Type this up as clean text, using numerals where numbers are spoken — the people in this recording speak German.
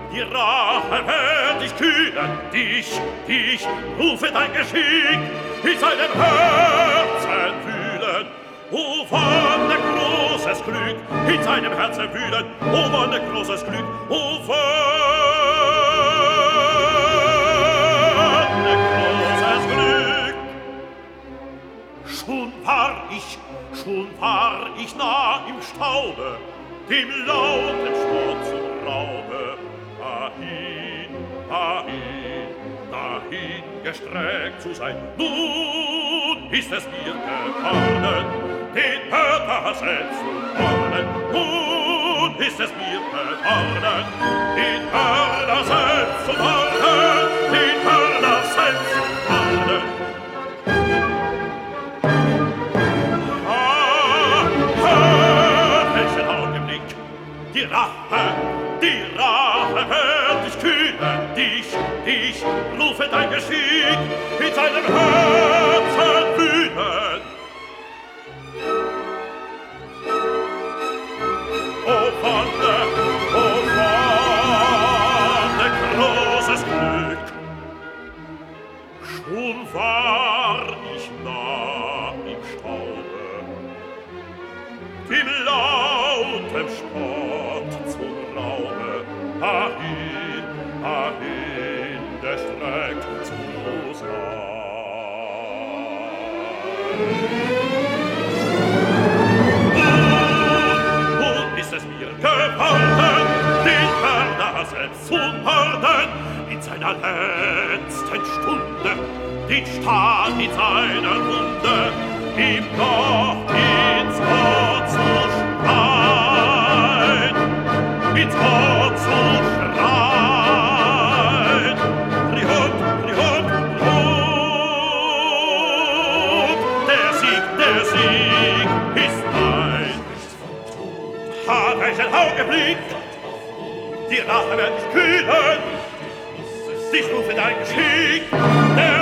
Die Rache wird dich kühlen, dich, rufe dein Geschick, in seinem Herzen wühlen. O wonne großes Glück, in seinem Herzen wühlen, o wonne großes Glück, o wonne großes Glück. Schon war ich nah im Staube, dem lauten Sport zum Raube. Dahin gestreckt zu sein. Nun ist es mir geworden, den Mörder selbst zu warnen. Nun ist es mir geworden, den Mörder selbst zu warnen, den Mörder selbst zu warnen. Welchen Augenblick, die Rache wird dich kühlen, dich, rufe dein Geschick, in seinem Herzen wühlen. O wonne großes Glück, schon war ich nah im Staube, dem lauten Spott zum Raube, dahin gestreckt zu sein. Nun ist es mir geworden, den Mörder selbst zu morden, in seiner letzten Stunde, den Stahl in seiner Wunde, ihm noch ins Ohr zu schreien, ins Ohr zu schreien. Rihut, Rihut, Rihut, der Sieg ist mein. Ha, welchen Augenblick, die Rache wird dich kühlen, dich rufe dein Geschick, der